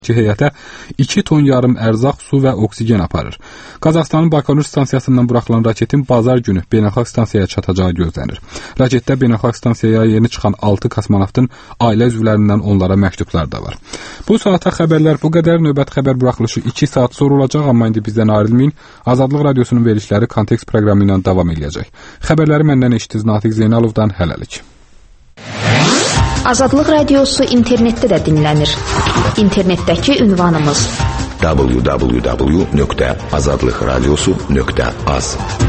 heyətə 2 ton yarım ərzaq, su və oksigen aparır. Qazaxstanın Bakonur stansiyasından buraxılan raketin bazar günü beynəlxalq stansiyaya çatacağı gözlənir. Raketdə beynəlxalq stansiyaya yeni çıxan 6 kosmonavtın ailə üzvlərindən onlara məktublar da var. Bu saata xəbərlər bu qədər. Növbət xəbər buraxılışı 2 saat sonra olacaq, amma indi bizdən ayrılmayın. Azadlıq Radiosunun verilişləri Kontekst proqramı ilə davam edəcək. Xəbərləri məndən eşitdiniz Natiq Zeynalovdan. Hələlik. Azadlıq Radiosu internetdə də dinlənir. İnternetdəki ünvanımız www.azadlıqradiosu.az.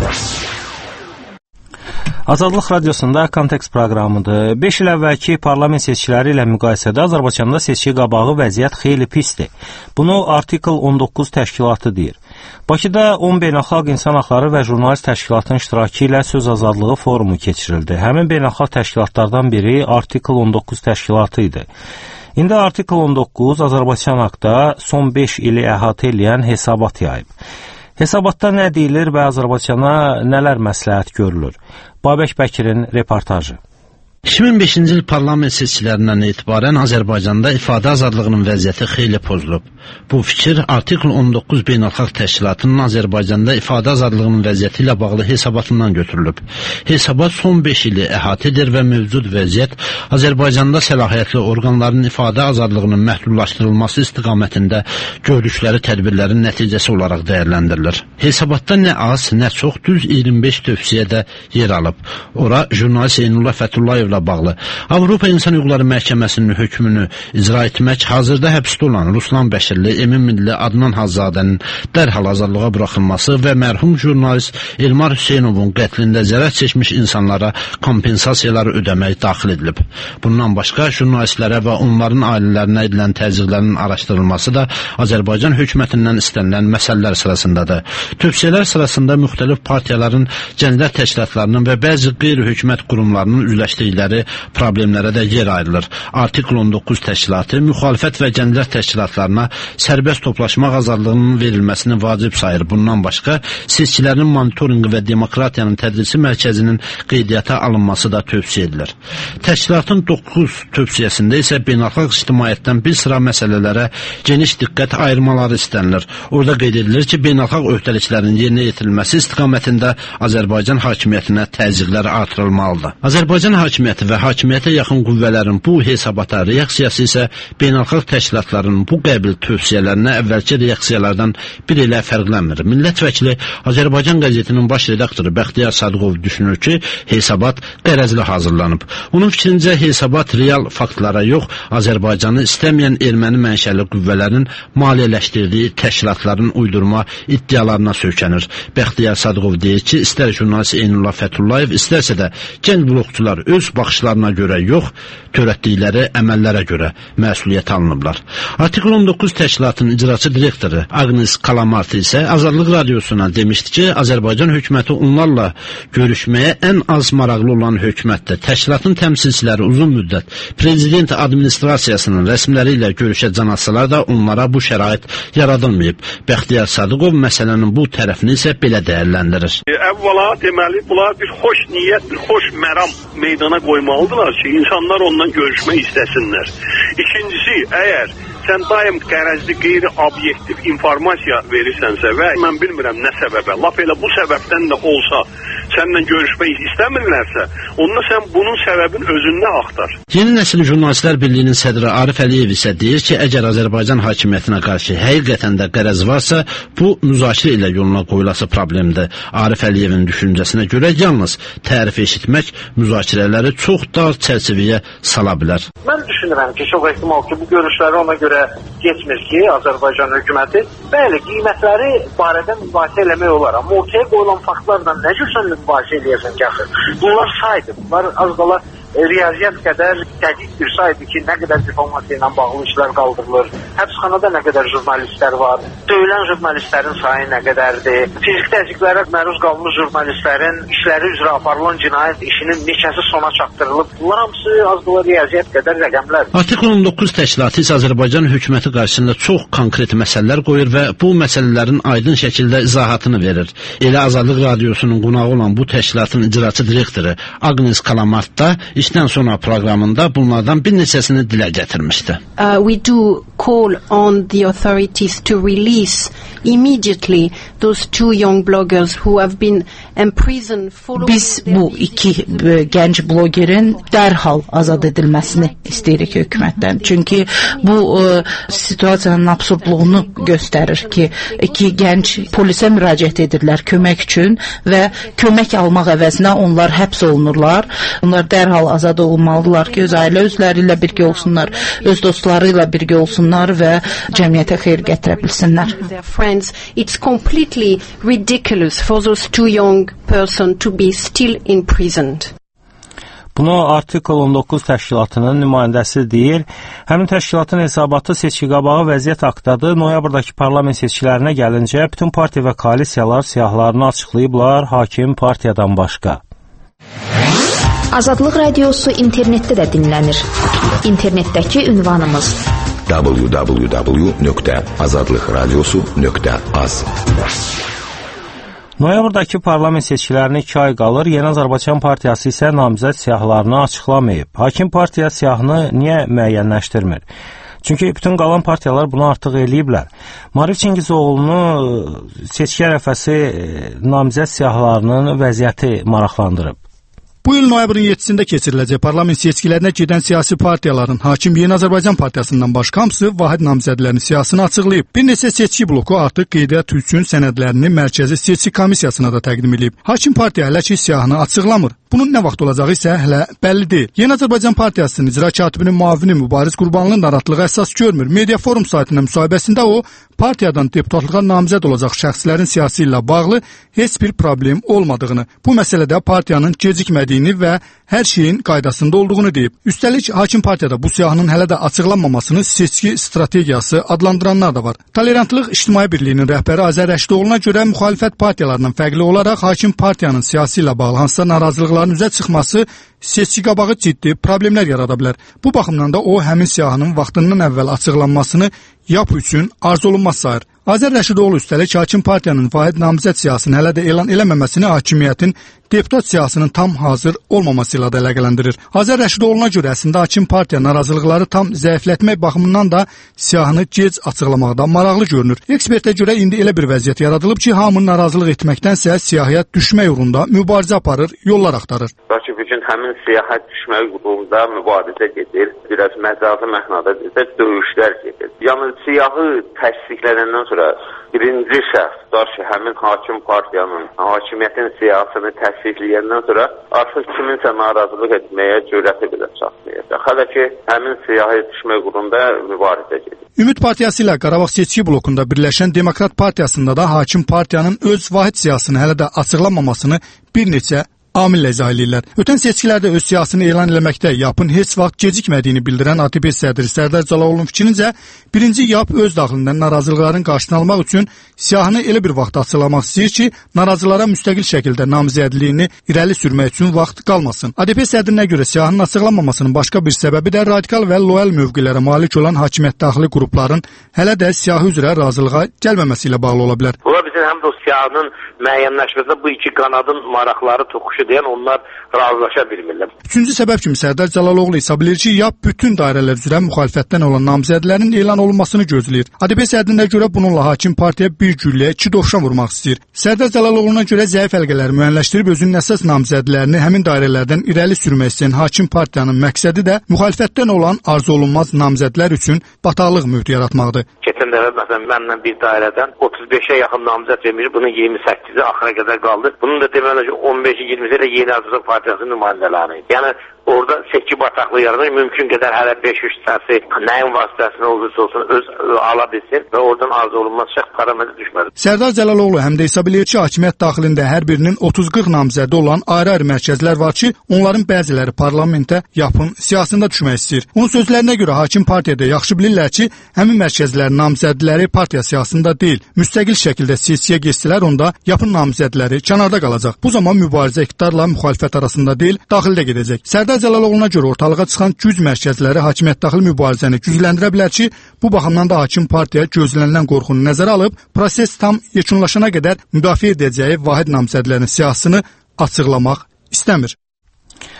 Azadlıq Radiosunda Kontekst proqramıdır. 5 il əvvəlki parlament seçkiləri ilə müqayisədə Azərbaycanda seçki qabağı vəziyyət xeyli pisdir. Bunu Artikl 19 təşkilatı deyir. Bakıda 10 beynəlxalq insan haqları və jurnalist təşkilatının iştirakı ilə söz azadlığı forumu keçirildi. Həmin beynəlxalq təşkilatlardan biri Artikl 19 təşkilatı idi. İndi Artikl 19 Azərbaycan haqqında son 5 ili əhatə edən hesabat yayıb. Hesabatda nə deyilir və Azərbaycana nələr məsləhət görülür? Babək Bəkirin reportajı. 2005-ci il parlament seçkilərindən etibarən Azərbaycanda ifadə azadlığının vəziyyəti xeyli pozulub. Bu fikir Artikl 19 beynəlxalq təşkilatının Azərbaycanda ifadə azadlığının vəziyyəti ilə bağlı hesabatından götürülüb. Hesabat son 5 ili əhatə edir və mövcud vəziyyət Azərbaycanda səlahiyyətli orqanların ifadə azadlığının məhdudlaşdırılması istiqamətində gördükləri tədbirlərin nəticəsi olaraq dəyərləndirilir. Hesabatda nə az, nə çox düz 25 tövsiyə də yer alıb. Ora jurnalist Eynullah Fətullayevlə bağlı Avropa İnsan Hüquqları Məhkəməsinin hökmünü icra etmək, hazırda həbsdə olan Ruslan Bəşirli, Emin Milli, Adnan Hazzadənin dərhal azadlığa buraxılması və mərhum jurnalist Elmar Hüseynovun qətlində zərər çəkmiş insanlara kompensasiyaları ödəmək daxil edilib. Bundan başqa jurnalistlərə və onların ailələrinə edilən təzyiqlərin araşdırılması da Azərbaycan hökumətindən istənilən məsələlər sırasındadır. Tövsiyələr sırasında müxtəlif partiyaların, gənclər təşkilatlarının və bəzi qeyri-hökumət qurumlarının üzləşdikləri problemlərə də yer ayrılır. Artikl 19 təşkilatı müxalifət və gənclər təşkilatlarına sərbəst toplaşmaq azadlığının verilməsini vacib sayır. Bundan başqa seçkilərin monitorinqi və demokratiyanın tədrisi mərkəzinin qeydiyyata alınması da tövsiyə edilir. Təşkilatın 9 tövsiyəsində isə beynəlxalq ictimaiyyətdən bir sıra məsələlərə geniş diqqət ayırmaları istənilir. Orada qeyd edilir ki, beynəlxalq öhdəliklərin yerinə yetirilməsi istiqamətində Azərbaycan hakimiyyətinə təzyiqlər artırılmalıdır. Azərbaycan hakimiyyəti və hakimiyyətə yaxın qüvvələrin bu hesabata reaksiyası isə beynəlxalq təşkilatların bu qəbil tövsiyələrinə əvvəlki reaksiyalardan bir ilə fərqlənmir. Millət vəkili Azərbaycan qəzetinin baş redaktoru Bəxtiyar Sadıqov düşünür ki, hesabat qərəzli hazırlanıb. Onun fikrincə hesabat real faktlara yox, Azərbaycanı istəməyən erməni mənşəli qüvvələrin maliyyələşdirdiyi təşkilatların uydurma iddialarına söykənir. Bəxtiyar Sadıqov deyir ki, istər jurnalist Eynullah Fətullayev, istərsə də gənc blokçular öz baxışlarına görə yox, törətdikləri əməllərə görə məsuliyyət alınıblar. Artikl 19 təşkilatının icraçı direktoru Agnes Kalamartı isə Azadlıq Radiosuna demişdi ki, Azərbaycan hökuməti onlarla görüşməyə ən az maraqlı olan hökumətdir. Təşkilatın təmsilçiləri uzun müddət prezident administrasiyasının rəsmiləri ilə görüşə can atsalar da onlara bu şərait yaradılmayıb. Bəxtiyar Sadıqov məsələnin bu tərəfini isə belə dəyərləndirir. Əvvəla deməli, bunlar bir xoş niyyət, bir xoş məram meydana qoymalıdırlar ki, insanlar ondan görüşmək istəsinlər. İkincisi, əgər sən daim qərəzli, qeyri-obyektiv informasiya verirsənsə və mən bilmirəm nə səbəbə, lap elə bu səbəbdən də olsa səndən görüşmək istəmirlərsə, onda sən bunun səbəbin özündə axtar. Yeni Nəsil Jurnalistlər Birliyinin sədri Arif Əliyev isə deyir ki, əgər Azərbaycan hakimiyyətinə qarşı həqiqətən də qərəz varsa, bu müzakirə ilə yoluna qoyulası problemdir. Arif Əliyevin düşüncəsinə görə yalnız tərif eşitmək müzakirələri çox dar çərçivəyə sala bilər. Mən düşünürəm ki, çox ehtimal ki, bu görüşləri ona görə geçmir ki, Azərbaycan hökuməti bəli, qiymətləri barədə mübahisə eləmək olar. Amma ortaya qoyulan faktlarla nə cür sən mübahisə eləyəsən ki, axı? Bunlar saydır. Bunlar az qala riyaziyyat qədər dəqiq bir saydır ki, nə qədər diplomatiya ilə bağlı işlər qaldırılır, həbsxanada nə qədər jurnalistlər var, döyülən jurnalistlərin sayı nə qədərdir, fiziki təzyiqlərə məruz qalmış jurnalistlərin işləri üzrə aparılan cinayət işinin neçəsi sona çatdırılıb. Bunlar hamısı az qala riyaziyyat qədər rəqəmlər. Artikl 19 təşkilatı isə Azərbaycan hökuməti qarşısında çox konkret məsələlər qoyur və bu məsələlərin aydın şəkildə izahatını verir. Elə Azadlıq Radiosunun qonağı olan bu təşkilatın icraçı direktoru Agnes Kalamart da bizdən sonra proqramında bunlardan bir neçəsini dilə gətirmişdi. We do call on the authorities to release immediately those two young bloggers who have been imprisoned following. Biz bu iki gənc blogerin dərhal azad edilməsini istəyirik hökumətdən. Çünki bu situasiyanın absurdluğunu göstərir ki, iki gənc polisə müraciət edirlər kömək üçün və kömək almaq əvəzinə onlar həbs olunurlar. Onlar dərhal azad olunmalıdırlar ki, öz ailə üzvləri ilə birgə olsunlar, öz dostları ilə birgə olsunlar və cəmiyyətə xeyir gətirə bilsinlər. It's completely ridiculous for those two young person to be still imprisoned. Bunu Artikel 19 təşkilatının nümayəndəsi deyir. Həmin təşkilatın hesabatı seçki qabağı vəziyyət haqqındadır. Noyabrdakı parlament seçkilərinə gəlincə bütün partiya və koalisiyalar siyahılarını açıqlayıblar, hakim partiyadan başqa. Azadlıq radiosu internetdə də dinlənir. İnternetdəki ünvanımız www.azadlıqradiosu.az. Noyabrdakı parlament seçkilərinə 2 ay qalır. Yeni Azərbaycan Partiyası isə namizəd siyahılarını açıqlamayıb. Hakim partiya siyahını niyə müəyyənləşdirmir? Çünki bütün qalan partiyalar bunu artıq eləyiblər. Maarif Çingizoğlu'nu seçki ərəfəsi namizəd siyahılarının vəziyyəti maraqlandırıb. Bu il noyabrın 7-sində keçiriləcək parlament seçkilərinə gedən siyasi partiyaların hakim Yeni Azərbaycan Partiyasından başqa hamısı vahid namizədlərinin siyasını açıqlayıb. Bir neçə seçki bloku artıq qeydiyyat üçün sənədlərini Mərkəzi Seçki Komissiyasına da təqdim edib. Hakim partiya hələ ki siyahını açıqlamır. Bunun nə vaxt olacağı isə hələ bəlli deyil. Yeni Azərbaycan Partiyasının icra katibinin müavini Mübariz Qurbanlının narahatlığı əsas görmür. Media Forum saytının müsahibəsində o, partiyadan deputatlığa namizəd olacaq şəxslərin siyasi ilə bağlı heç bir problem olmadığını, bu məsələdə partiyanın gecikmədiyini və hər şeyin qaydasında olduğunu deyib. Üstəlik, hakim partiyada bu siyahının hələ də açıqlanmamasını seçki strategiyası adlandıranlar da var. Tolerantlıq İctimai Birliyinin rəhbəri Azər Rəşidoğlu'na görə müxalifət partiyalarından fərqli olaraq hakim partiyanın siyasi ilə bağlı hansısa narazılıqların üzə çıxması seçki qabağı ciddi problemlər yarada bilər. Bu baxımdan da o, həmin siyahının vaxtından əvvəl açıqlanmasını YAP üçün arzu olunmaz sayır. Azər Rəşidoğlu üstəlik hakim partiyanın vahid namizəd siyasını hələ də elan eləməməsini hakimiyyətin deputat siyasının tam hazır olmaması ilə də əlaqələndirir. Azər Rəşidoğlu'na görə əslində hakim partiya narazılıqları tam zəiflətmək baxımından da siyahını gec açıqlamaqda maraqlı görünür. Ekspertə görə indi elə bir vəziyyət yaradılıb ki, hamı narazılıq etməkdənsə siyahıya düşmək uğrunda mübarizə aparır, yollar axtarır. Lakin bugün həmin siyahıya düşmək uğrunda mübarizə gedir, biraz məcazi məhnada döyüşlər gedir. Yəni siyahı təsdiqlənəndən sonra birinci şəxs daş həmin hakim partiyanın, hakimiyyətin siyasını təsdiqləyəndən sonra artıq kiminsə narazılıq etməyə cürəti belə çatmayacaq. Hələ ki, həmin siyahıya düşmək uğrunda mübarizə gedir. Ümid Partiyası ilə Qarabağ seçki blokunda birləşən Demokrat Partiyasında da hakim partiyanın öz vahid siyasını hələ də açıqlanmamasını bir neçə amillə izah edirlər. Ötən seçkilərdə öz siyasını elan eləməkdə YAP-ın heç vaxt gecikmədiyini bildirən ATP sədri Sərdar Cəlaloğlu'nun fikrincə, birinci YAP öz daxilindən narazılıqların qarşısını almaq üçün siyahını elə bir vaxt açıqlamaq istəyir ki, narazılara müstəqil şəkildə namizədliyini irəli sürmək üçün vaxt qalmasın. ATP sədrinə görə siyahının açıqlanmamasının başqa bir səbəbi də radikal və loyal mövqelərə malik olan hakimiyyət daxili qrupların hələ də siyahı üzrə razılığa gəlməməsi ilə bağlı ola bilər. Ola bizim həm də o siyahının müəyyənləşməsində bu iki qanadın maraqları toxuşu deyən onlar razılaşa bilmirlər. Üçüncü səbəb kimi Sərdar Cəlaloğlu hesab edir ki, YAP bütün dairələr üzrə müxalifətdən olan namizədlərin elan olunmasını gözləyir. ADP sədrinə görə bununla hakim partiya bir gülləyə 2 dovşan vurmaq istəyir. Sərdar Cəlaloğlu'na görə zəif əlqələri müəyyənləşdirib özünün əsas namizədlərini həmin dairələrdən irəli sürmək istəyən hakim partiyanın məqsədi də müxalifətdən olan arzu olunmaz namizədlər üçün bataqlıq mühiti yaratmaqdır. Keçən dəfə məsələn mənlə bir dairədən 35-ə yaxın namizəd vermiş, bunun 28-i axıra qədər qaldı. Bunun da deməli ki 15-20-si ilə Yeni Azərbaycan Partiyasının nümayəndələrini. Yəni orada seçki bataqlığı yaranır. Mümkün qədər hələ 5-3 səsi nəyin vasitəsilə olursa olsun öz ala bilsin və oradan arzu olunmaz şəxs parametrə düşmədi. Sərdar Cəlaloğlu həm də hesab edir ki, hakimiyyət daxilində hər birinin 30-40 namizədi olan ayrı-ayrı mərkəzlər var ki, onların bəziləri parlamentə YAP-ın siyasında düşmək istəyir. Onun sözlərinə görə hakim partiyada yaxşı bilirlər ki, həmin mərkəzlərin namizədləri partiya siyasında deyil. Müstəqil şəkildə seçkiyə geçsələr onda YAP-ın namizədləri kənarda qalacaq. Bu zaman mübarizə iqtidarla müxalifət arasında deyil, daxildə gedəcək. Sərdar Cəlaloğlu'na görə ortalığa çıxan güc mərkəzləri hakimiyyət daxili mübarizəni gücləndirə bilər ki, bu baxımdan da hakim partiya gözlənilən qorxunu nəzərə alıb, proses tam yekunlaşana qədər müdafiə edəcəyi vahid namizədlərin siyasını açıqlamaq istəmir.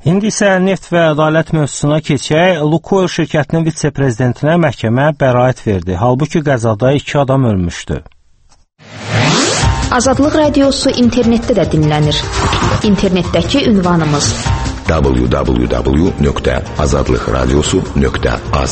İndi isə neft və ədalət mövzusuna keçək. Lukoil şirkətinin vitse-prezidentinə məhkəmə bəraət verdi. Halbuki qəzada 2 adam ölmüşdü. Azadlıq radiosu internetdə də dinlənir. İnternetdəki ünvanımız www.azadlıqradiosu.az.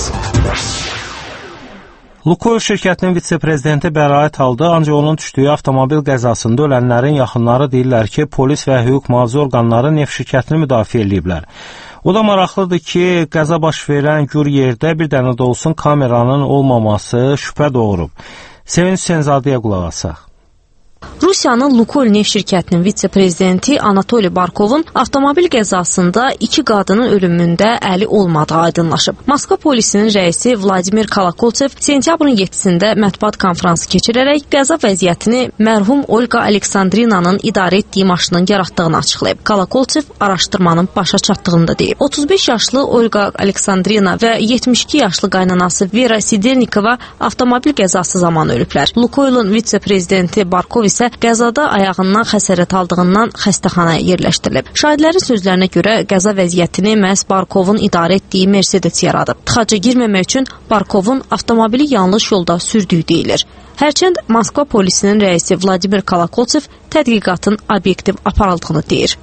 Lukoil şirkətinin vitse-prezidenti bəraət aldı, ancaq onun düşdüyü avtomobil qəzasında ölənlərin yaxınları deyirlər ki, polis və hüquq mühafizə orqanları neft şirkətini müdafiə ediblər. O da maraqlıdır ki, qəza baş verən gür yerdə bir dənə də olsun kameranın olmaması şübhə doğurub. Sevinç Senzadəyə qulaq asaq. Rusiyanın Lukoil neft şirkətinin vitse-prezidenti Anatoliy Barkovun avtomobil qəzasında 2 qadının ölümündə əli olmadığı aydınlaşıb. Moskva polisinin rəisi Vladimir Kolokoltsev sentyabrın 7-sində mətbuat konfransı keçirərək qəza vəziyyətini mərhum Olga Aleksandrinanın idarə etdiyi maşının yaratdığını açıqlayıb. Kolokoltsev araşdırmanın başa çatdığını da deyib. 35 yaşlı Olga Aleksandrina və 72 yaşlı qaynanası Vera Sidernikova avtomobil qəzası zamanı ölüblər. Lukoilin vitse-prezidenti Barkov isə qəzada ayağından xəsarət aldığından xəstəxanaya yerləşdirilib. Şahidlərin sözlərinə görə qəza vəziyyətini məhz Barkovun idarə etdiyi Mercedes yaradıb. Tıxaca girməmək üçün Barkovun avtomobili yanlış yolda sürdüyü deyilir. Hərçənd Moskva polisinin rəisi Vladimir Kolokoltsev tədqiqatın obyektiv aparıldığını deyir.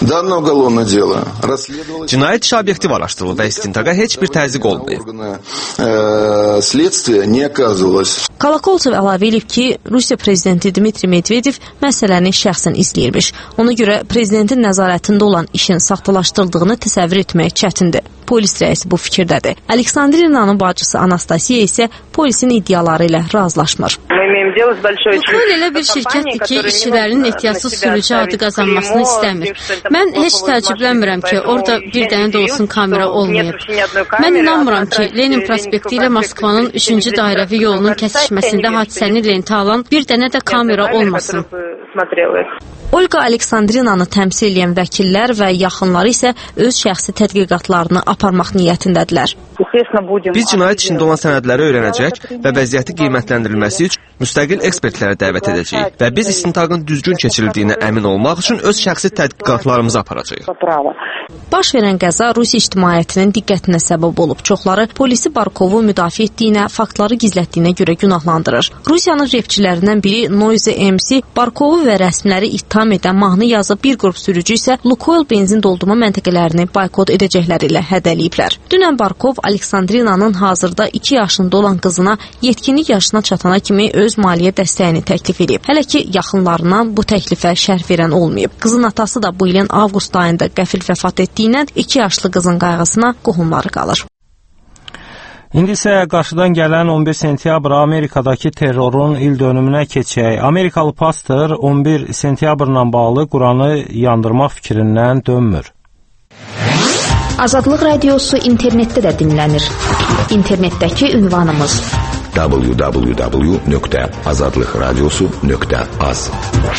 Cinayət işi obyektiv araşdırılır və istintaqa heç bir təzyiq olmayıb. Kolokoltsev əlavə edib ki, Rusiya prezidenti Dmitri Medvedev məsələni şəxsən izləyirmiş. Ona görə prezidentin nəzarətində olan işin saxtalaşdırıldığını təsəvvür etmək çətindir. Polis rəisi bu fikirdədir. Aleksandrinanın bacısı Anastasiya isə polisin iddiaları ilə razılaşmır. Lukoil elə bir şirkətdir ki, işçilərinin ehtiyatsız sürücü adı qazanmasını istəmir. Mən heç təəccüblənmirəm ki, orada bir dənə də olsun kamera olmayıb. Mən inanmıram ki, Lenin prospekti ilə Moskvanın 3-cü dairəvi yolunun kəsişməsində hadisəni lentə alan bir dənə də kamera olmasın. Olga Aleksandrinanı təmsil edən vəkillər və yaxınları isə öz şəxsi tədqiqatlarını aparmaq niyyətindədirlər. Biz cinayət işində olan sənədləri öyrənəcək və vəziyyəti qiymətləndirilməsi üçün müstəqil ekspertlərə dəvət edəcəyik və biz istintaqın düzgün keçirildiyinə əmin olmaq üçün öz şəxsi tədqiqatlarımızı aparacağıq. Baş verən qəza Rusiya ictimaiyyətinin diqqətinə səbəb olub. Çoxları polisi Barkovu müdafiə etdiyinə, faktları gizlətdiyinə görə günahlandırır. Rusiyanın repçilərindən biri Noise MC Barkovu və rəsmiləri ittiham edən mahnı yazıb, bir qrup sürücü isə Lukoil benzin doldurma məntəqələrini boykot edəcəkləri ilə hədəliyiblər. Dünən Barkov Aleksandrinanın hazırda 2 yaşında olan qızına yetkinlik yaşına çatana kimi öz maliyyə dəstəyini təklif edib. Hələ ki, yaxınlarından bu təklifə şərh verən olmayıb. Qızın atası da bu ilin avqust ayında qəfil vəfat etdiyindən 2 yaşlı qızın qayğısına qohumları qalır. İndi isə qarşıdan gələn 11 sentyabr Amerikadakı terrorun ildönümünə keçək. Amerikalı pastor 11 sentyabrla bağlı Quranı yandırmaq fikrindən dönmür. Azadlıq radiosu internetdə də dinlənir. İnternetdəki ünvanımız www.azadlıqradiosu.az.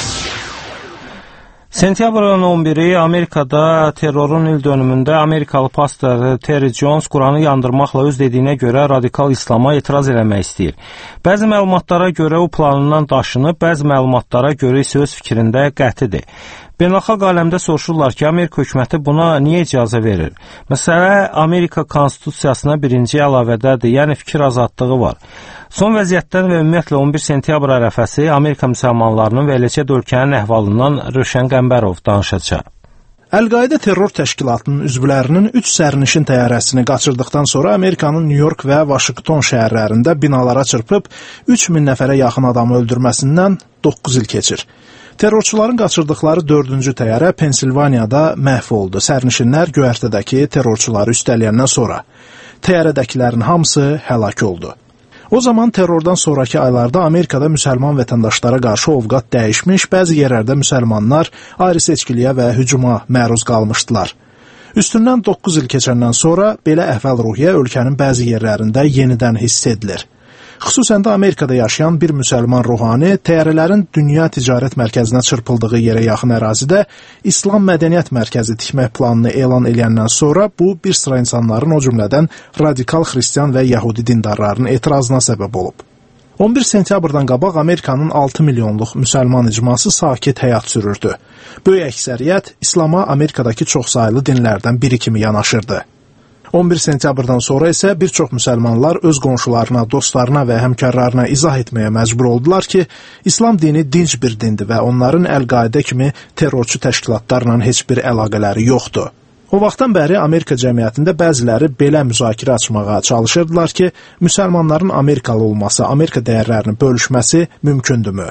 Sentyabrın 11-i Amerikada terrorun ildönümündə Amerikalı pastor Terry Jones Quranı yandırmaqla öz dediyinə görə radikal İslama etiraz eləmək istəyir. Bəzi məlumatlara görə o planından daşınıb, bəzi məlumatlara görə isə öz fikrində qətidir. Beynəlxalq aləmdə soruşurlar ki, Amerika hökuməti buna niyə icazə verir? Məsələ Amerika konstitusiyasına birinci əlavədədir, yəni fikir azadlığı var. Son vəziyyətdən və ümumiyyətlə 11 sentyabr ərəfəsi Amerika müsəlmanlarının və eləcə də ölkənin əhvalından Rövşən Qəmbərov danışacaq. Əl-Qaidə terror təşkilatının üzvlərinin 3 sərnişin təyyarəsini qaçırdıqdan sonra Amerikanın New York və Washington şəhərlərində binalara çırpıb 3000 nəfərə yaxın adamı öldürməsindən 9 il keçir. Terrorçuların qaçırdıqları 4-cü təyyarə Pensilvaniyada məhv oldu. Sərnişinlər göyərtədəki terrorçuları üstələyəndən sonra təyyarədəkilərin hamısı həlak oldu. O zaman terrordan sonraki aylarda Amerikada müsəlman vətəndaşlara qarşı ovqat dəyişmiş, bəzi yerlərdə müsəlmanlar ayrı-seçkiliyə və hücuma məruz qalmışdılar. Üstündən 9 il keçəndən sonra belə əhval-ruhiyyə ölkənin bəzi yerlərində yenidən hiss edilir. Xüsusən də Amerikada yaşayan bir müsəlman ruhani təyyarələrin dünya ticarət mərkəzinə çırpıldığı yerə yaxın ərazidə İslam mədəniyyət mərkəzi tikmək planını elan edəndən sonra bu bir sıra insanların, o cümlədən radikal xristian və yəhudi dindarlarının etirazına səbəb olub. 11 sentyabrdan qabaq Amerikanın 6 milyonluq müsəlman icması sakit həyat sürürdü. Böyük əksəriyyət İslama Amerikadakı çoxsaylı dinlərdən biri kimi yanaşırdı. 11 sentyabrdan sonra isə bir çox müsəlmanlar öz qonşularına, dostlarına və həmkarlarına izah etməyə məcbur oldular ki, İslam dini dinc bir dindir və onların Əl-Qaidə kimi terrorçu təşkilatlarla heç bir əlaqələri yoxdur. O vaxtdan bəri Amerika cəmiyyətində bəziləri belə müzakirə açmağa çalışırdılar ki, müsəlmanların Amerikalı olması, Amerika dəyərlərini bölüşməsi mümkündürmü?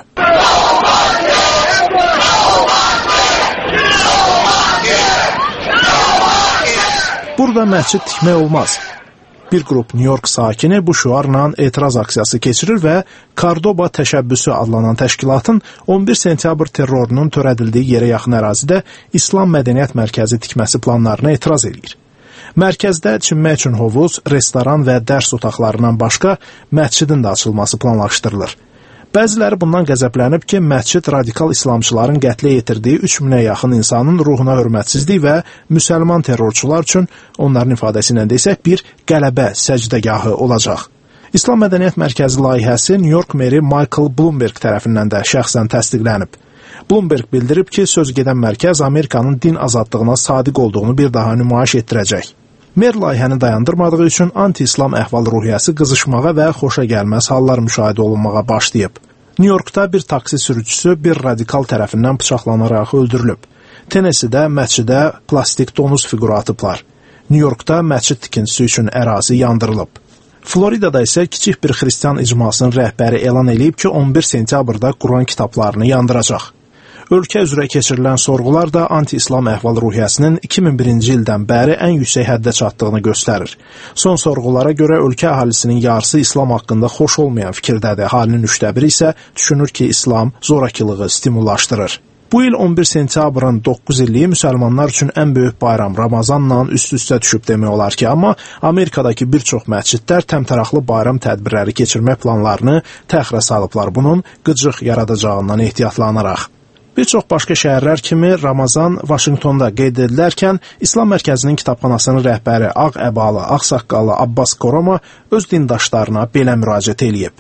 Burada məscid tikmək olmaz. Bir qrup New York sakini bu şüarla etiraz aksiyası keçirir və Cordoba təşəbbüsü adlanan təşkilatın 11 sentyabr terrorunun törədildiyi yerə yaxın ərazidə İslam Mədəniyyət Mərkəzi tikməsi planlarına etiraz edir. Mərkəzdə çimmək üçün hovuz, restoran və dərs otaqlarından başqa məscidin də açılması planlaşdırılır. Bəziləri bundan qəzəblənib ki, məscid radikal İslamçıların qətlə yetirdiyi 3000-ə yaxın insanın ruhuna hörmətsizlik və müsəlman terrorçular üçün, onların ifadəsi ilə desək, bir qələbə səcdəgahı olacaq. İslam Mədəniyyət Mərkəzi layihəsi New York meri Michael Bloomberg tərəfindən də şəxsən təsdiqlənib. Bloomberg bildirib ki, söz gedən mərkəz Amerikanın din azadlığına sadiq olduğunu bir daha nümayiş etdirəcək. Mer layihəni dayandırmadığı üçün anti-İslam əhval-ruhiyyəsi qızışmağa və xoşa gəlməz hallar müşahidə olunmağa başlayıb. New Yorkda bir taksi sürücüsü bir radikal tərəfindən bıçaqlanaraq öldürülüb. Tennessee-də məscidə plastik donuz fiquru atıblar. New Yorkda məscid tikintisi üçün ərazi yandırılıb. Floridada isə kiçik bir xristian icmasının rəhbəri elan edib ki, 11 sentyabrda Quran kitablarını yandıracaq. Ölkə üzrə keçirilən sorğular da anti-İslam əhval-ruhiyyəsinin 2001-ci ildən bəri ən yüksək həddə çatdığını göstərir. Son sorğulara görə ölkə əhalisinin yarısı İslam haqqında xoş olmayan fikirdədir. Halinin 1/3 isə düşünür ki, İslam zorakılığı stimullaşdırır. Bu il 11 sentyabrın 9 illiyi müsəlmanlar üçün ən böyük bayram Ramazanla üst-üstə düşüb demək olar ki, amma Amerikadakı bir çox məscidlər təmtəraqlı bayram tədbirləri keçirmək planlarını təxirə salıblar. Bunun qıcıq yaradacağından ehtiyatlanaraq. Bir çox başqa şəhərlər kimi Ramazan Vaşinqtonda qeyd edilərkən İslam Mərkəzinin kitabxanasının rəhbəri ağ əbalı, ağ saqqallı Abbas Koroma öz dindaşlarına belə müraciət eləyib.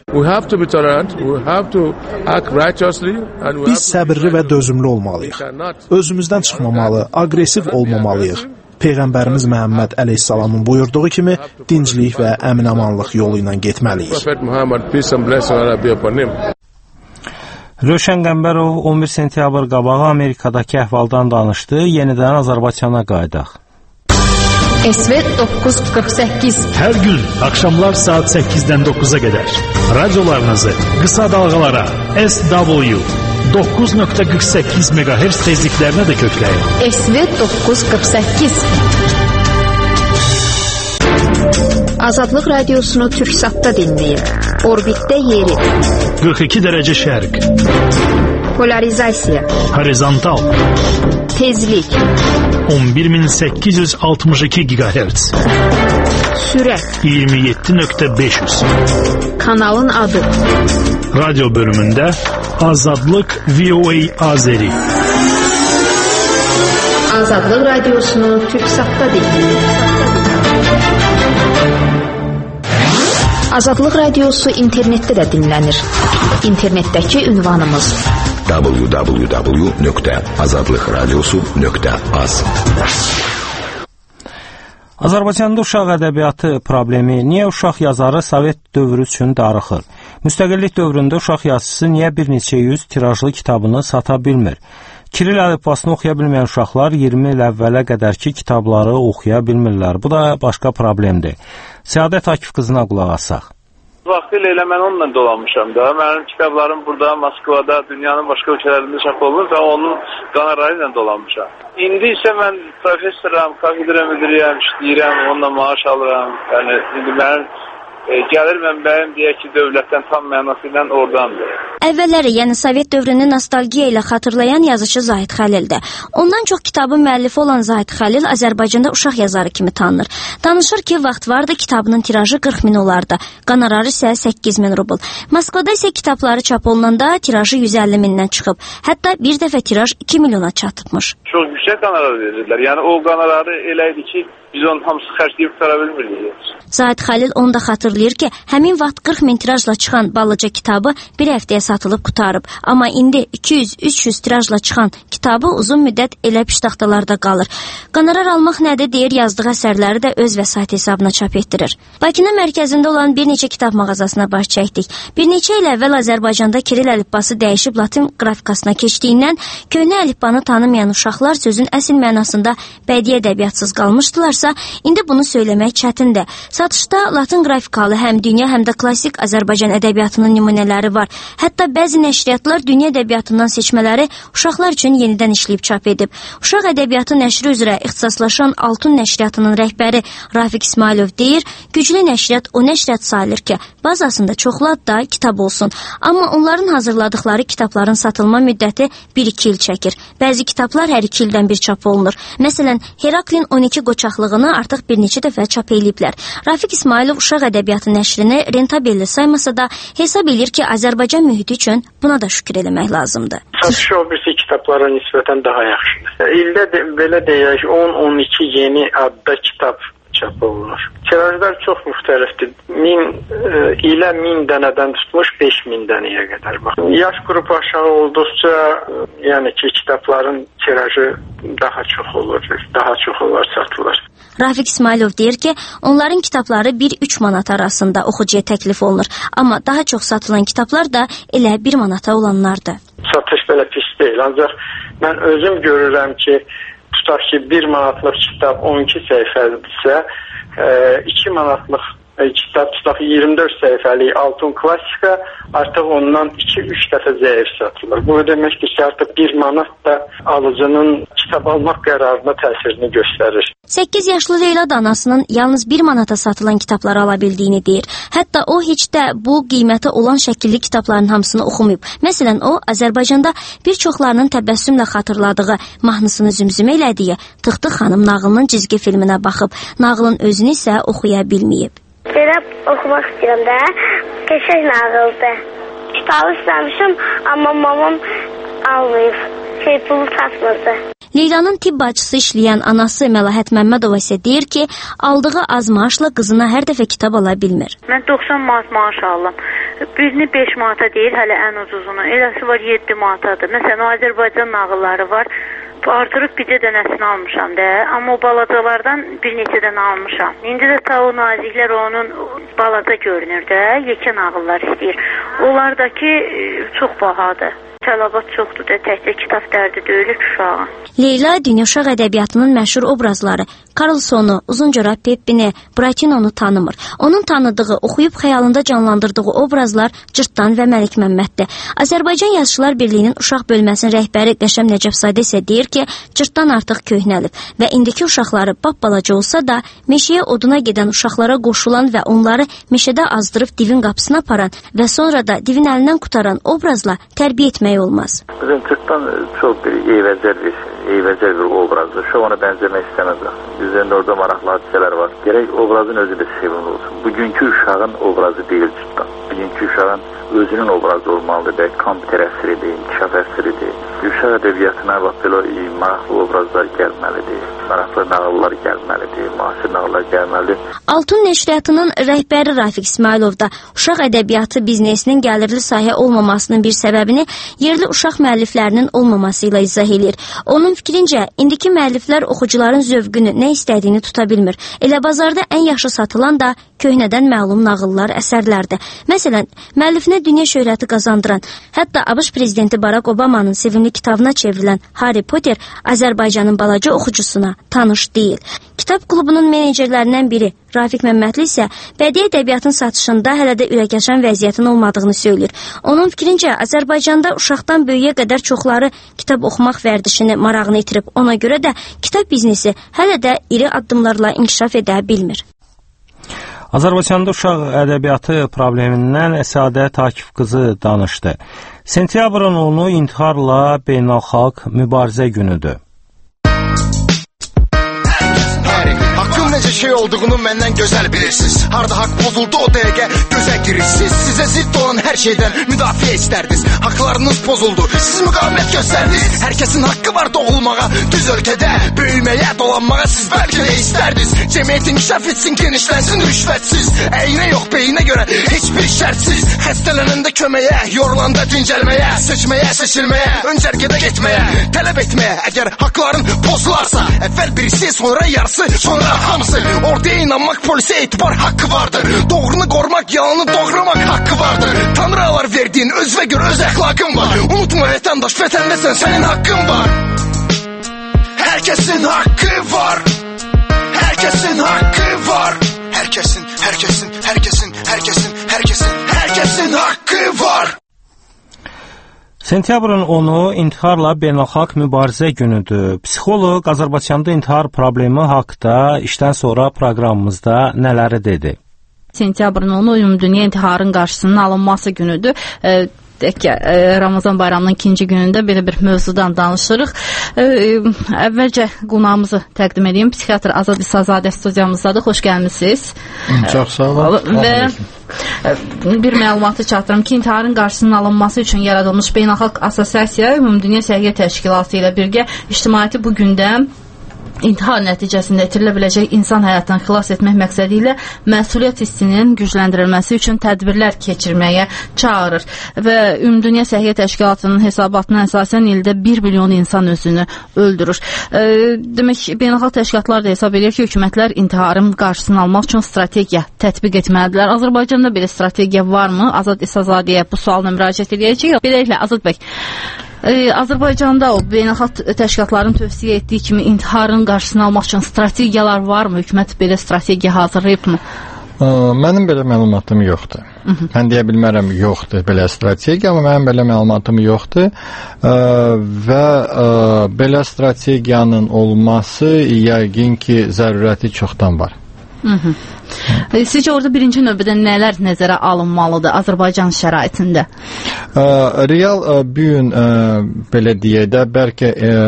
Biz səbirli və dözümlü olmalıyıq. Özümüzdən çıxmamalı, aqressiv olmamalıyıq. Peyğəmbərimiz Məhəmməd əleyhissalamın buyurduğu kimi dinclik və əmin-amanlıq yolu ilə getməliyik. Rövşən Qəmbərov 11 sentyabr qabağı Amerikadakı əhvaldan danışdı. Yenidən Azərbaycana qayıdaq. SV 948 Hər gün axşamlar saat 8-dən 9-a qədər radiolarınızı qısa dalğalara SW 9.48 MHz tezliklərinə də kökləyin. SV 948 Azadlıq radiosunu Türksatda dinləyin. Orbitdə yeri 42 dərəcə şərq. Polarizasiya. Horizontal. Tezlik 11862 GHz. Sürət 27.500. Kanalın adı. Radyo bölümündə Azadlıq VOA Azeri. Azadlıq radiosunu Türksatda dinləyin. Azadlıq radiosu internetdə də dinlənir. İnternetdəki ünvanımız www.azadlıqradiosu.az. Azərbaycanda uşaq ədəbiyyatı problemi niyə uşaq yazarı Sovet dövrü üçün darıxır? Müstəqillik dövründə uşaq yazıçısı niyə bir neçə yüz tirajlı kitabını sata bilmir? Kiril əlifbasını oxuya bilməyən uşaqlar 20 il əvvələ qədərki kitabları oxuya bilmirlər. Bu da başqa problemdir. Səadət Akif qızına qulaq asaq. Vaxtilə elə mən onunla dolanmışam da. Mənim kitablarım burada Moskvada, dünyanın başqa ölkələrində çap olunur və onun qanarları ilə dolanmışam. İndi isə mən professoram, kafedra müdiriyəm, işləyirəm, onunla maaş alıram. Yəni indi mənim gəlir mənbəyim deyək ki, dövlətdən tam mənası ilə oradandır. Əvvəlləri, yəni Sovet dövrünü nostalgiya ilə xatırlayan yazıcı Zahid Xəlildir. Ondan çox kitabın müəllifi olan Zahid Xəlil Azərbaycanda uşaq yazarı kimi tanınır. Danışır ki, vaxt vardı kitabının tirajı 40 min olardı. Qanararı isə 8 min rubl. Moskvada isə kitabları çap olunanda tirajı 150 mindən çıxıb. Hətta bir dəfə tiraj 2 milyona çatıbmış. Çox yüksək qonorar verirlər. Yəni o qonorarı elə idi ki, biz onun hamısını xərcləyib qutara bilmirdik. Zahid Xəlil onu da xatırlayır ki, həmin vaxt 40 min tirajla çıxan balaca kitabı bir həftəyə satılıb qutarıb. Amma indi 200-300 tirajla çıxan kitabı uzun müddət elə piştaxtalarda qalır. Qonorar almaq nədir deyir, yazdığı əsərləri də öz vəsait hesabına çap etdirir. Bakının mərkəzində olan bir neçə kitab mağazasına baş çəkdik. Bir neçə il əvvəl Azərbaycanda Kiril əlifbası dəyişib Latin qrafikasına keçdiyindən köhnə əlifbanı tanımayan uşaqlar sözün əsl mənasında bədii ədəbiyatsız qalmışdılarsa, indi bunu söyləmək çətindir. Satışda Latin qrafikalı həm dünya, həm də klassik Azərbaycan ədəbiyyatının nümunələri var. Hətta bəzi nəşriyyatlar dünya ədəbiyyatından seçmələri uşaqlar üçün yenidən işləyib çap edib. Uşaq ədəbiyyatı nəşri üzrə ixtisaslaşan Altun nəşriyyatının rəhbəri Rafiq İsmailov deyir, güclü nəşriyyat o nəşriyyat sayılır ki, bazasında çoxlu adda kitab olsun. Amma onların hazırladıkları kitabların satılma müddəti 1-2 il çəkir. Bəzi kitablar hər 2 ildən bir çap olunur. Məsələn, Heraklin 12 qoçaqlığını artıq bir neçə dəfə çap ediblər. Rafiq İsmailov uşaq ədəbiyyatı nəşrini rentabelli saymasa da hesab edir ki, Azərbaycan mühiti üçün buna da şükür eləmək lazımdır. Satışı o birisi kitablara nisbətən daha yaxşıdır. İldə belə deyək 10-12 yeni adda kitab çap olunur. Tirajlar çox müxtəlifdir. 1000 dənədən tutmuş 5000 dənəyə qədər. Yaş qrupu aşağı olduqca, yəni ki, kitabların tirajı daha çox olur, daha çox olar satılır. Rafiq İsmailov deyir ki, onların kitabları 1-3 manat arasında oxucuya təklif olunur. Amma daha çox satılan kitablar da elə 1 manata olanlardır. Satış belə pis deyil, ancaq mən özüm görürəm ki, tutaq ki, 1 manatlıq kitab 12 səhifəlidirsə, 2 manatlıq kitab tutaq 24 səhifəlik Altun klassika artıq ondan 2-3 dəfə zəif satılır. Bu deməkdir ki, artıq 1 manat da alıcının kitab almaq qərarına təsirini göstərir. 8 yaşlı Leyla da anasının yalnız 1 manata satılan kitabları ala bildiyini deyir. Hətta o heç də bu qiymətə olan şəkilli kitabların hamısını oxumayıb. Məsələn, o Azərbaycanda bir çoxlarının təbəssümlə xatırladığı, mahnısını zümzümə elədiyi Tıxtı xanım nağılının cizgi filminə baxıb, nağılın özünü isə oxuya bilməyib. Belə oxumaq istəyirəm də, qəşəng nağıldır. Kitabı istəmişim, amma mamam almayıb, pulu satmırdı. Leylanın tibb bacısı işləyən anası Məlahət Məmmədova isə deyir ki, aldığı az maaşla qızına hər dəfə kitab ala bilmir. Mən 90 manat maaş alıram. Birini 5 manata deyir, hələ ən ucuzunu. Eləsi var 7 manatadır. Məsələn, Azərbaycan nağılları var. Artırıb bircə dənəsini almışam da, amma o balacalardan bir neçə dənə almışam. İndi də ta o naziklər onun balaca görünür də, yekə nağıllar istəyir. Onlardakı çox bahadır. Tələbat çoxdur da, təkcə kitab dərdi döyülür uşağın. Leyla dünya uşaq ədəbiyyatının məşhur obrazları Karlsonu, Uzuncora Peppini, Bratinonu tanımır. Onun tanıdığı, oxuyub xəyalında canlandırdığı obrazlar Cırtdan və Məlik Məmməddir. Azərbaycan Yazıçılar Birliyinin uşaq bölməsinin rəhbəri Qəşəm Nəcəfzadə isə deyir ki, Cırtdan artıq köhnəlib və indiki uşaqları balaca olsa da meşəyə oduna gedən uşaqlara qoşulan və onları meşədə azdırıb divin qapısına aparan və sonra da divin əlindən qutaran obrazla tərbiyə etmək olmaz. Cırtdan çox bir eybəcər bir obrazdır. Şu ona bənzəmək istəməzəm. Üzərində orada maraqlı hadisələr var. Gərək obrazın özü də sevimli olsun. Bugünkü uşağın obrazı deyil Cırtdan. Bugünkü uşağın özünün obrazı olmalıdır və kompüter əsridir, inkişaf əsridir. Uşaq ədəbiyyatına belə maraqlı obrazlar gəlməlidir, maraqlı nağıllar gəlməlidir, müasir nağıllar gəlməlidir. Altun nəşriyyatının rəhbəri Rafiq İsmailov da uşaq ədəbiyyatı biznesinin gəlirli sahə olmamasının bir səbəbini yerli uşaq müəlliflərinin olmaması ilə izah edir. Onun fikrincə, indiki müəlliflər oxucuların zövqünü, nə istədiyini tuta bilmir. Elə bazarda ən yaxşı satılan da köhnədən məlum nağıllar, əsərlərdir. Məsələn, müəllifinə dünya şöhrəti qazandıran, hətta ABŞ prezidenti Barack Obamanın sevimli kitabına çevrilən Harry Potter Azərbaycanın balaca oxucusuna tanış deyil. Kitab klubunun menecerlərindən biri Rafiq Məmmədli isə bədii ədəbiyyatın satışında hələ də ürəkəşən vəziyyətin olmadığını söylür. Onun fikrincə, Azərbaycanda uşaqdan böyüyə qədər çoxları kitab oxumaq vərdişini, marağını itirib. Ona görə də kitab biznesi hələ də iri addımlarla inkişaf edə bilmir. Azərbaycanda uşaq ədəbiyyatı problemindən Səadət Akif qızı danışdı. Sentyabrın 10-u intiharla beynəlxalq mübarizə günüdür. Hakkım ve necə şey olduğunu məndən gözəl bilirsiniz. Harda haqq pozuldu o dəqiqə gözə girirsiniz. Sizə zidd olan hər şeydən müdafiə istərdiniz. Haqlarınız pozuldu, siz müqavimət göstərdiniz. Hər kəsin haqqı var doğulmağa, düz ölkədə böyüməyə, dolanmağa siz bəlkə də istərdiniz. Cəmiyyət inkişaf etsin, genişlənsin rüşvətsiz. Əyinə yox, beyinə görə heç bir şərtsiz. Xəstələnəndə köməyə, yorulanda dincəlməyə, seçməyə, seçilməyə, öncərgədə getməyə, tələb etməyə. Əgər haqların pozularsa, əvvəl birisi, sonra yarısı, sonra hamısı. Orduya inanmaq, polisə etibar haqqı vardır. Doğrunu qorumaq, yalanı doğramaq haqqı vardır. Tanrılar verdiyin özvə görə öz əxlaqın var. Unutma vətəndaş, vətəndəsən, sənin haqqın var. Hər kəsin haqqı var. Hər kəsin haqqı var. Hər kəsin haqqı var. Sentyabrın 10-u intiharla beynəlxalq mübarizə günüdür. Psixoloq Azərbaycanda intihar problemi haqqında işdən sonra proqramımızda nələri dedi? Sentyabrın 10-u ümumdünya intiharın qarşısının alınması günüdür. Ramazan bayramının ikinci günündə belə bir mövzudan danışırıq. Əvvəlcə qonağımızı təqdim edeyim. Psixiatr Azad İsazadə studiyamızdadır. Xoş gəlmisiniz. Çox sağ olun. Və bir məlumatı çatdırım ki, intiharın qarşısının alınması üçün yaradılmış Beynəlxalq Assosiasiya Ümumdünya Səhiyyə Təşkilatı ilə birgə ictimaiyyəti bu gündə intihar nəticəsində itirilə biləcək insan həyatını xilas etmək məqsədi ilə məsuliyyət hissinin gücləndirilməsi üçün tədbirlər keçirməyə çağırır. Və Ümumdünya Səhiyyə Təşkilatının hesabatına əsasən ildə 1 milyon insan özünü öldürür. Demək, beynəlxalq təşkilatlar da hesab edir ki, hökumətlər intiharın qarşısını almaq üçün strategiya tətbiq etməlidirlər. Azərbaycanda belə strategiya varmı? Azad İsazadəyə bu sualına müraciət edəcəyik. Beləliklə, Azad bəy, Azərbaycanda o beynəlxalq təşkilatların tövsiyə etdiyi kimi intiharın qarşısını almaq üçün strategiyalar varmı? Hökumət belə strategiya hazırlayıbmı? Mənim belə məlumatım yoxdur. Mən deyə bilmərəm yoxdur belə strategiya, amma mənim belə məlumatım yoxdur. Və belə strategiyanın olması yəqin ki, zərurəti çoxdan var. Sizcə orada birinci növbədə nələr nəzərə alınmalıdır Azərbaycan şəraitində? Real bu gün belə deyək də, bəlkə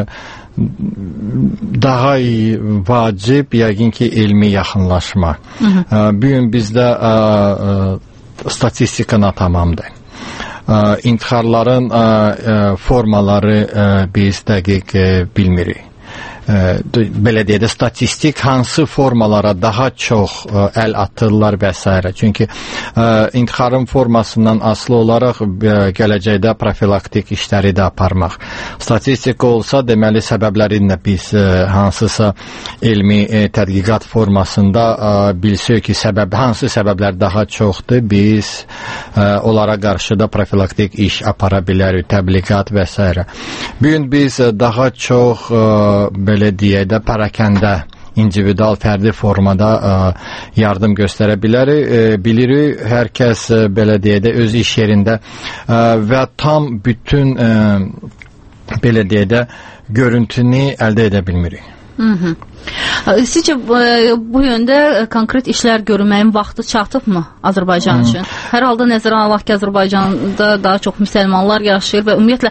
daha vacib yəqin ki, elmi yaxınlaşma. Bu gün bizdə statistika tamamdır. İntiharların formaları biz dəqiq bilmirik. Belə deyək də, statistik hansı formalara daha çox əl atırlar və s. Çünki intiharın formasından asılı olaraq gələcəkdə profilaktik işləri də aparmaq. Statistika olsa, deməli səbəblərini biz hansısa elmi tədqiqat formasında bilsək ki, hansı səbəblər daha çoxdur, biz onlara qarşı da profilaktik iş apara bilərik, təbliğat və s. Bugün biz daha çox belə deyək də, parakəndə, individual, fərdi formada yardım göstərə bilirik. Hər kəs belə deyək də, öz iş yerində və tam bütün belə deyək də, görüntünü əldə edə bilmirik. Sizcə bu yöndə konkret işlər görməyin vaxtı çatıbmı Azərbaycan üçün? Hər halda nəzərə alaq ki, Azərbaycanda daha çox müsəlmanlar yaşayır və ümumiyyətlə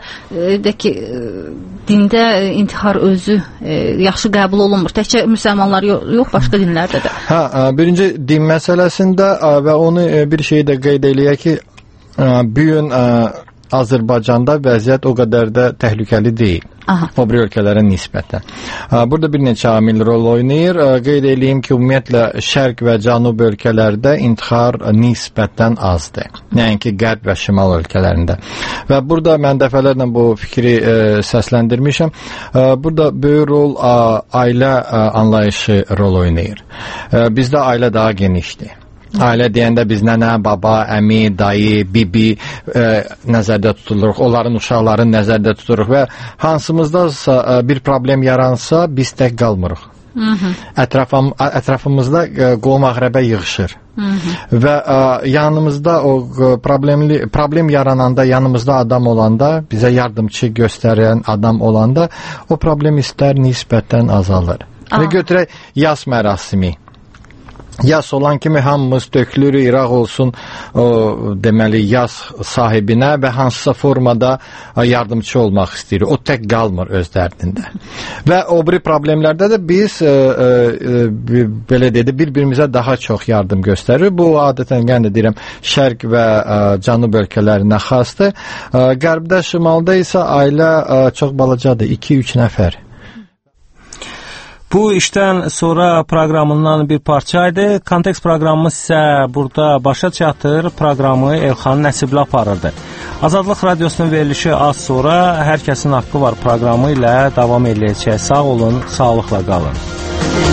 dində intihar özü yaxşı qəbul olunmur. Təkcə müsəlmanlar yox, başqa dinlərdə də. Birinci din məsələsində və onu bir şey də qeyd eləyək ki, bu gün Azərbaycanda vəziyyət o qədər də təhlükəli deyil. O bir ölkələrin nisbətən. Burada bir neçə amil rol oynayır. Qeyd edeyim ki, ümumiyyətlə şərq və cənub ölkələrdə intihar nisbətən azdır. Nəinki qərb və şimal ölkələrində. Və burada mən dəfələrlə bu fikri səsləndirmişəm. Burada böyük rol ailə anlayışı rol oynayır. Bizdə ailə daha genişdir. Ailə deyəndə biz nənə, baba, əmi, dayı, bibi nəzərdə tutuluruq, onların uşaqlarını nəzərdə tuturuq və hansımızda bir problem yaransa biz tək qalmırıq. Ətrafımızda qolum-ağrəbə yığışır. Və yanımızda o problem yarananda, yanımızda adam olanda, bizə yardımçı göstərən adam olanda o problem istər nisbətən azalır. Və götürək yas mərasimi. yas olan kimi hamımız dökülür, İraq olsun o deməli yas sahibinə və hansısa formada yardımçı olmaq istəyir. O tək qalmır öz dərdində. Və o biri problemlərdə də biz belə dedi, bir-birimizə daha çox yardım göstərir. Bu adətən yəni deyirəm şərq və cənub ölkələrinə xasdır. Qərbdə, şimalda isə ailə çox balacadır, 2-3 nəfər. Bu işdən sonra proqramından bir parça idi. Kontekst proqramımız isə burada başa çatır. Proqramı Elxan Nəsibli aparırdı. Azadlıq Radiosunun verilişi az sonra Hər kəsin haqqı var proqramı ilə davam edəcək. Sağ olun, sağlıqla qalın.